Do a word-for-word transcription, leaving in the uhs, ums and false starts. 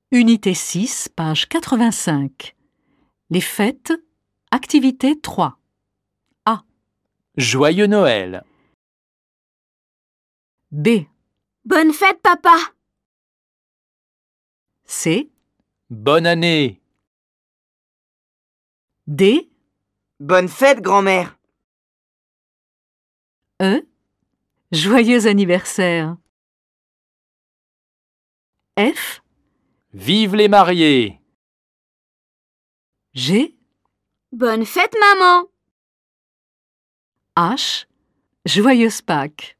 Unité six, page quatre-vingt-cinq. Les fêtes, activité trois. A. Joyeux Noël. B. Bonne fête, papa! C. Bonne année. D. Bonne fête, grand-mère! E. Joyeux anniversaire. F. Vive les mariés. G. Bonne fête, maman! H. Joyeuse Pâques.